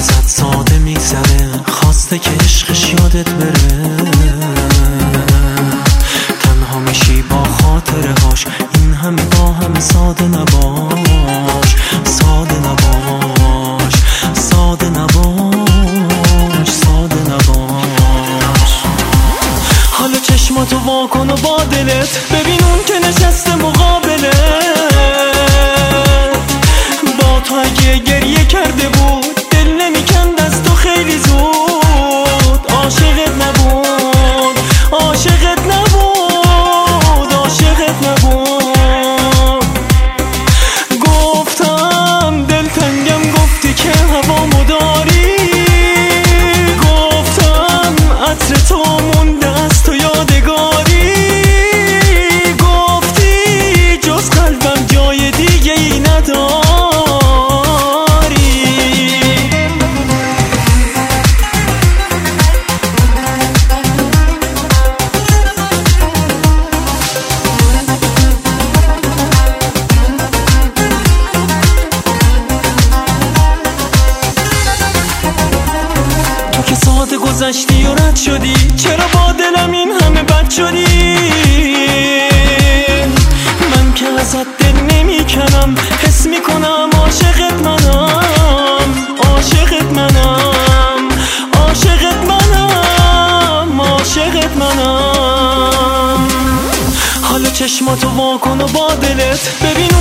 ازت ساده میگذره، خواسته که عشقش یادت بره. تنها میشی با خاطره هاش، این همه با همه ساده نباش، ساده نباش، ساده نباش، ساده نباش. حالا چشماتو وا کن و با دلت ببین اون که نشسته مقابلت. با تو اگه گریه کرده بود دل نمیکند از تو خیلی زود. عاشقت نبود، عاشقت نبود، عاشقت نبود. گفتم دلتنگم، گفتی که هوامو داری. گفتم عطر تو مونده از تو یادگاری. گفتی جز قلبم جای دیگه ای نداری. تو که ساده گذشتی و رد شدی، چرا با دلم این همه بد شدی؟ من که ازت دل نمی کنم، حس می کنم عاشقت منم، عاشقت منم، عاشقت منم، عاشقت منم. حالا چشماتو وا کن و با دلت ببین